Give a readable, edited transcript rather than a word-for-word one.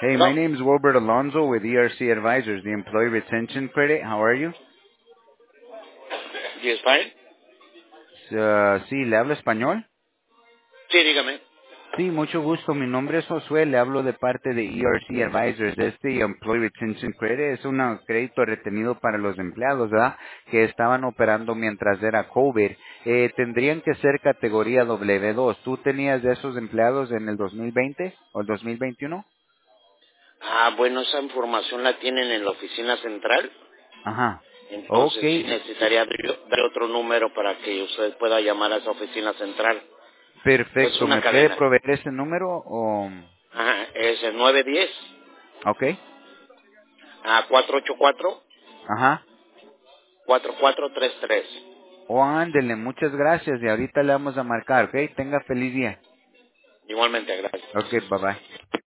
Hey, my Hello. name is Wilbert Alonso with ERC Advisors, the Employee Retention Credit. How are you? ¿Y España? Sí, ¿le hablo español? Sí, dígame. Sí, mucho gusto. Mi nombre es Josué. Le hablo de parte de ERC Advisors. Este Employee Retention Credit es un crédito retenido para los empleados, ¿verdad? Que estaban operando mientras era COVID. Tendrían que ser categoría W2. ¿Tú tenías de esos empleados en el 2020 o el 2021? Bueno, esa información la tienen en la oficina central. Ajá. Ok, Entonces sí necesitaría dar otro número para que usted pueda llamar a esa oficina central. Es perfecto. una ¿Me puede cadena. proveer ese número o...? Ajá, es el 910 Ok. a 484 Ajá. 4433. Oh, ándele, muchas gracias. Y ahorita le vamos a marcar, ¿ok? Tenga feliz día. Igualmente, gracias. Ok, bye bye.